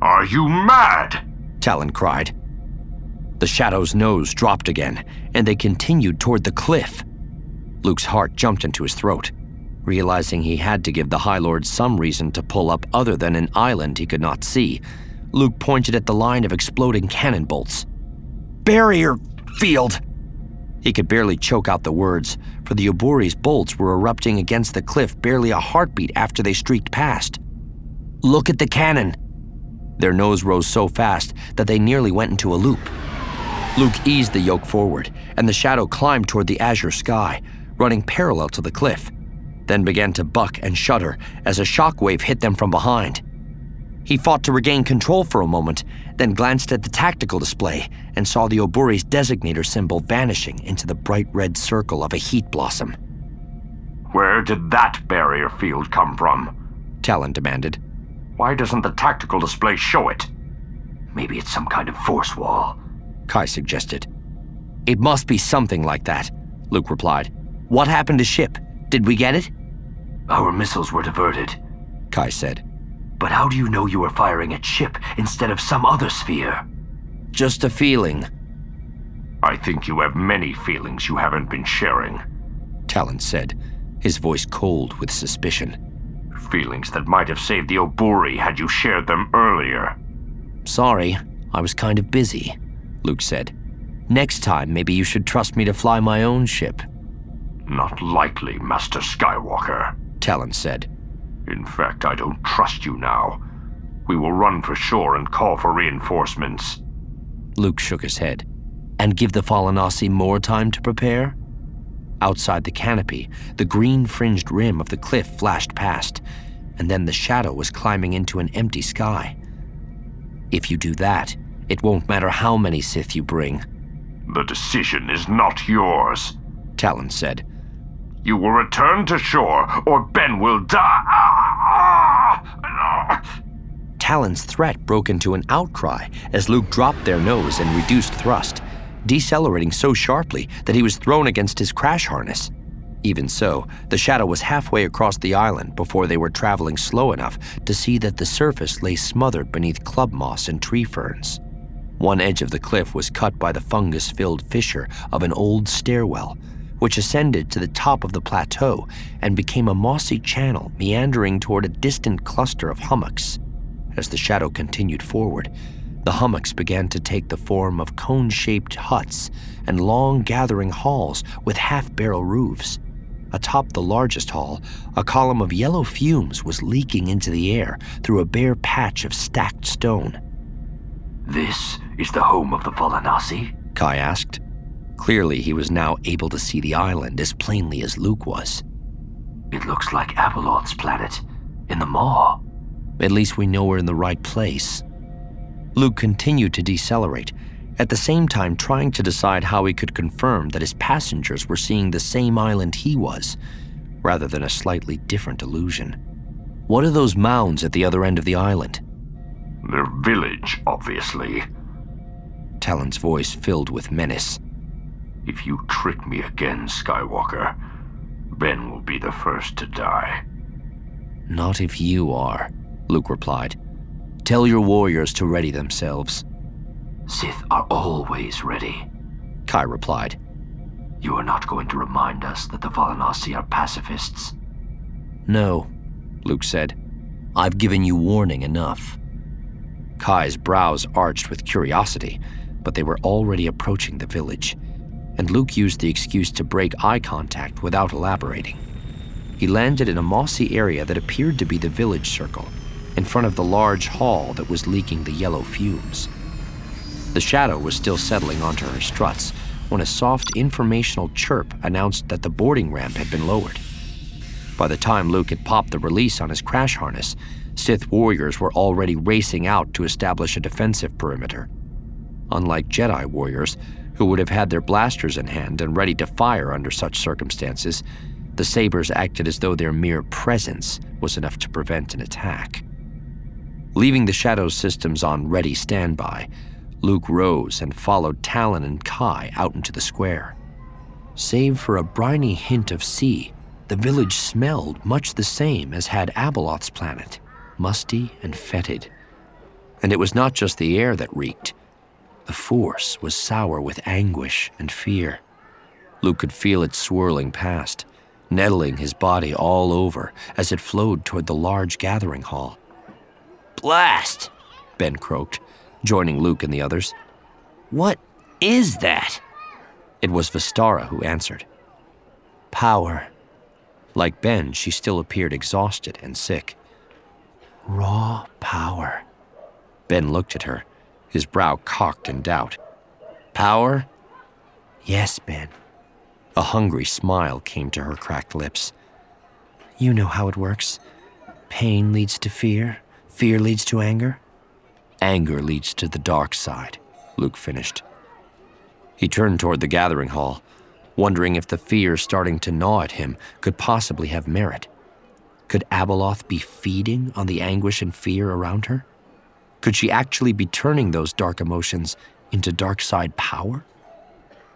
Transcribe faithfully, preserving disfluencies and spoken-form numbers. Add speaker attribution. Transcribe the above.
Speaker 1: Are you mad?
Speaker 2: Talon cried. The Shadow's nose dropped again, and they continued toward the cliff. Luke's heart jumped into his throat. Realizing he had to give the High Lord some reason to pull up other than an island he could not see, Luke pointed at the line of exploding cannon bolts. "Barrier field!" He could barely choke out the words, for the Oburi's bolts were erupting against the cliff barely a heartbeat after they streaked past. "Look at the cannon!" Their nose rose so fast that they nearly went into a loop. Luke eased the yoke forward, and the Shadow climbed toward the azure sky, running parallel to the cliff, then began to buck and shudder as a shockwave hit them from behind. He fought to regain control for a moment, then glanced at the tactical display and saw the Oburi's designator symbol vanishing into the bright red circle of a heat blossom.
Speaker 1: Where did that barrier field come from?
Speaker 2: Talon demanded.
Speaker 1: Why doesn't the tactical display show it?
Speaker 3: Maybe it's some kind of force wall,
Speaker 2: Kai suggested. It must be something like that, Luke replied. What happened to ship? Did we get it?
Speaker 3: Our missiles were diverted,
Speaker 2: Kai said.
Speaker 3: But how do you know you were firing at ship instead of some other sphere?
Speaker 2: Just a feeling.
Speaker 1: I think you have many feelings you haven't been sharing,
Speaker 2: Talon said, his voice cold with suspicion.
Speaker 1: Feelings that might have saved the Oburi had you shared them earlier.
Speaker 2: Sorry, I was kind of busy, Luke said. Next time, maybe you should trust me to fly my own ship.
Speaker 1: Not likely, Master Skywalker,
Speaker 2: Talon said.
Speaker 1: In fact, I don't trust you now. We will run for shore and call for reinforcements.
Speaker 2: Luke shook his head. And give the Falinasi more time to prepare? Outside the canopy, the green-fringed rim of the cliff flashed past, and then the Shadow was climbing into an empty sky. If you do that, it won't matter how many Sith you bring.
Speaker 1: The decision is not yours,
Speaker 2: Talon said.
Speaker 1: You will return to shore, or Ben will die.
Speaker 2: Talon's threat broke into an outcry as Luke dropped their nose and reduced thrust, decelerating so sharply that he was thrown against his crash harness. Even so, the Shadow was halfway across the island before they were traveling slow enough to see that the surface lay smothered beneath club moss and tree ferns. One edge of the cliff was cut by the fungus-filled fissure of an old stairwell, which ascended to the top of the plateau and became a mossy channel meandering toward a distant cluster of hummocks. As the Shadow continued forward, the hummocks began to take the form of cone-shaped huts and long gathering halls with half-barrel roofs. Atop the largest hall, a column of yellow fumes was leaking into the air through a bare patch of stacked stone.
Speaker 3: This is the home of the Falinasi?
Speaker 2: Kai asked. Clearly, he was now able to see the island as plainly as Luke was.
Speaker 3: It looks like Abeloth's planet, in the Maw.
Speaker 2: At least we know we're in the right place. Luke continued to decelerate, at the same time trying to decide how he could confirm that his passengers were seeing the same island he was, rather than a slightly different illusion. What are those mounds at the other end of the island?
Speaker 1: Their village, obviously.
Speaker 2: Talon's voice filled with menace.
Speaker 1: If you trick me again, Skywalker, Ben will be the first to die.
Speaker 2: Not if you are, Luke replied. Tell your warriors to ready themselves.
Speaker 3: Sith are always ready,
Speaker 2: Kai replied.
Speaker 3: You are not going to remind us that the Falinasi are pacifists?
Speaker 2: No, Luke said. I've given you warning enough. Kai's brows arched with curiosity, but they were already approaching the village, and Luke used the excuse to break eye contact without elaborating. He landed in a mossy area that appeared to be the village circle, in front of the large hall that was leaking the yellow fumes. The Shadow was still settling onto her struts when a soft informational chirp announced that the boarding ramp had been lowered. By the time Luke had popped the release on his crash harness, Sith warriors were already racing out to establish a defensive perimeter. Unlike Jedi warriors, who would have had their blasters in hand and ready to fire under such circumstances, the Sabers acted as though their mere presence was enough to prevent an attack. Leaving the Shadow's systems on ready standby, Luke rose and followed Talon and Kai out into the square. Save for a briny hint of sea, the village smelled much the same as had Abeloth's planet, musty and fetid. And it was not just the air that reeked. The force was sour with anguish and fear. Luke could feel it swirling past, nettling his body all over as it flowed toward the large gathering hall.
Speaker 4: Blast!
Speaker 2: Ben croaked, joining Luke and the others.
Speaker 4: What is that?
Speaker 2: It was Vistara who answered.
Speaker 4: Power.
Speaker 2: Like Ben, she still appeared exhausted and sick.
Speaker 4: Raw power.
Speaker 2: Ben looked at her, his brow cocked in doubt. Power?
Speaker 4: Yes, Ben.
Speaker 2: A hungry smile came to her cracked lips.
Speaker 4: You know how it works. Pain leads to fear. Fear leads to anger.
Speaker 2: Anger leads to the dark side, Luke finished. He turned toward the gathering hall, wondering if the fear starting to gnaw at him could possibly have merit. Could Abeloth be feeding on the anguish and fear around her? Could she actually be turning those dark emotions into dark side power?